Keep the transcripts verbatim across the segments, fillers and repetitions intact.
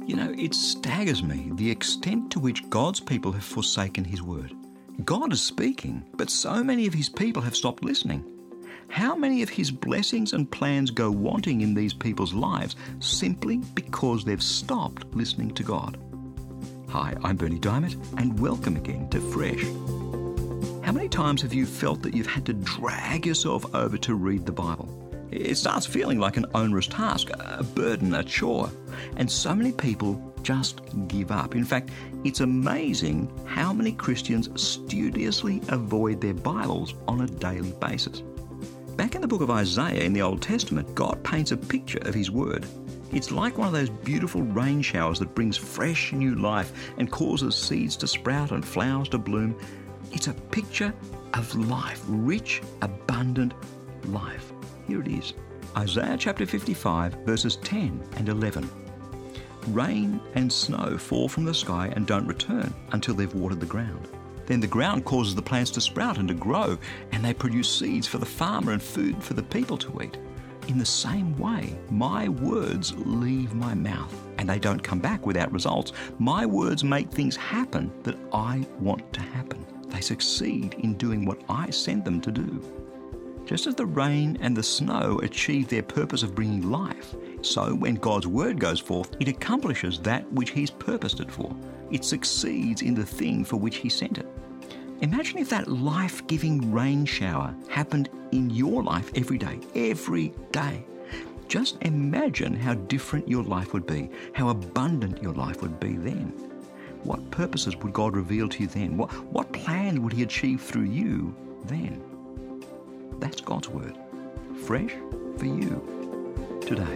You know, it staggers me the extent to which God's people have forsaken His word. God is speaking, but so many of His people have stopped listening. How many of His blessings and plans go wanting in these people's lives simply because they've stopped listening to God? Hi, I'm Berni Dymet, and welcome again to Fresh. How many times have you felt that you've had to drag yourself over to read the Bible? It starts feeling like an onerous task, a burden, a chore. And so many people just give up. In fact, it's amazing how many Christians studiously avoid their Bibles on a daily basis. Back in the book of Isaiah in the Old Testament, God paints a picture of His Word. It's like one of those beautiful rain showers that brings fresh new life and causes seeds to sprout and flowers to bloom. It's a picture of life, rich, abundant life. Here it is, Isaiah chapter fifty-five, verses ten and eleven. Rain and snow fall from the sky and don't return until they've watered the ground. Then the ground causes the plants to sprout and to grow, and they produce seeds for the farmer and food for the people to eat. In the same way, my words leave my mouth, and they don't come back without results. My words make things happen that I want to happen. They succeed in doing what I send them to do. Just as the rain and the snow achieve their purpose of bringing life, so when God's word goes forth, it accomplishes that which He's purposed it for. It succeeds in the thing for which He sent it. Imagine if that life-giving rain shower happened in your life every day, every day. Just imagine how different your life would be, how abundant your life would be then. What purposes would God reveal to you then? What, what plan would He achieve through you then? That's God's word, fresh for you today.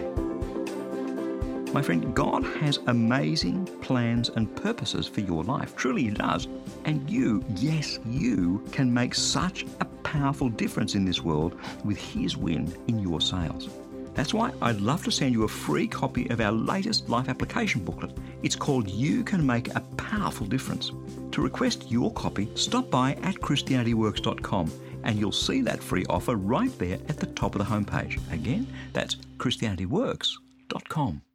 My friend, God has amazing plans and purposes for your life. Truly He does. And you, yes, you can make such a powerful difference in this world with His wind in your sails. That's why I'd love to send you a free copy of our latest life application booklet. It's called You Can Make a Powerful Difference. To request your copy, stop by at Christianity Works dot com and you'll see that free offer right there at the top of the homepage. Again, that's Christianity Works dot com.